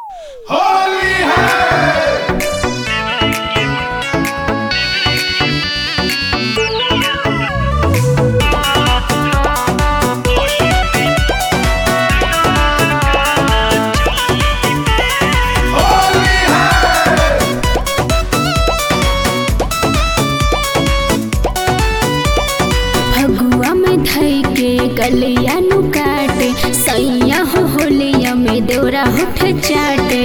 होली है। फगुआ में धई के गलिया नु काटे, सैया हो होलिया में देवरा होठ चाटे।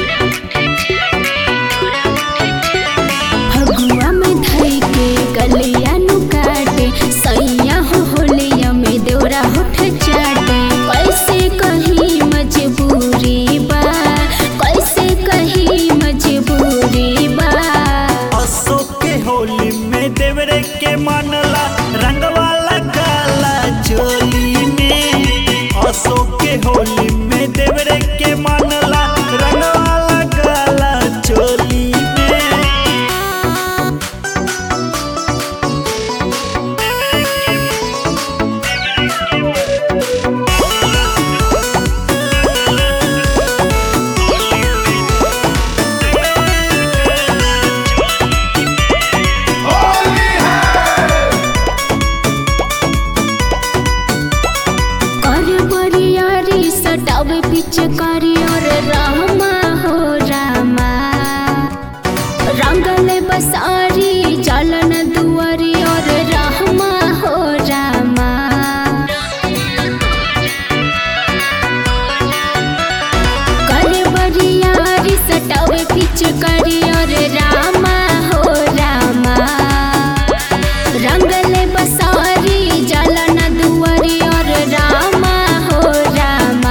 फगुआ में धई के गलिया नु काटे, सैया हो होलिया में देवरा होठ चाटे। कैसे कहीं मजबूरी बा, कैसे कहीं मजबूरी बा। अशोक के होली में देवरे के मानला रंगवाला काला चोली में। अशोक के होली में देवरे के मानला रंगवाला काला चोली में। सटावे पिचकारी और रामा हो रामा, रंगले बसारी चलन दुआरी और रामा हो रामा। करे बरियारी सटावे पिचकारी और रामा हो रामा, रंगले बसारी चलन दुआरी और रामा हो रामा।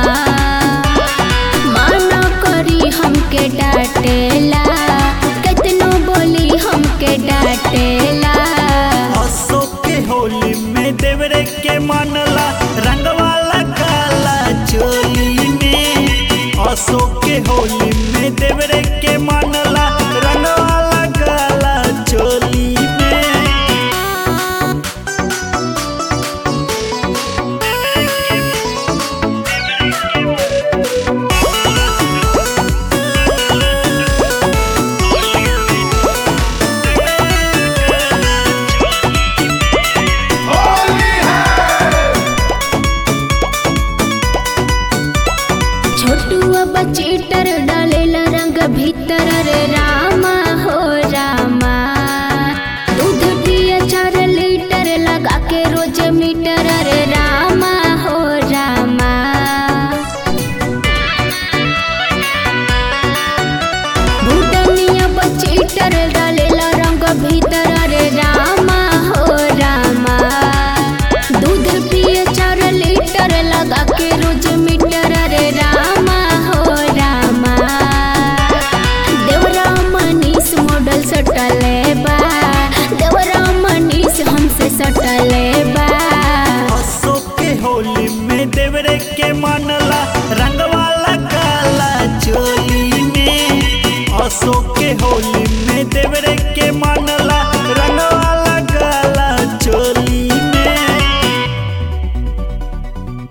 माना करी हमके डांटेला, कितनो बोली हमके डांटेला। अशोक के होली में देवरे के मानला रंगवाला काला चोली में। अशोक के होली में देवरे के मानला रंगवाला काला चोली में। छोटुआ बचीटर डालेला रंग भीतर रे रामा हो रामा। दूध पिए 4 लीटर लगा के रोज मीटर रे रामा हो रामा। भूटनिया बचीटर डालेला रंग भीतर रे रामा हो रामा। दूध पिए 4 लीटर लगा के रोज मीटर रे रामा हो रामा। देवरा मनीष मॉडल सटले बा, देवरा मनीष हमसे सटले बा। अशोक के होली में देवरे के मानला रंगवाला काला चोली में। अशोक के होली में देवरे के मानला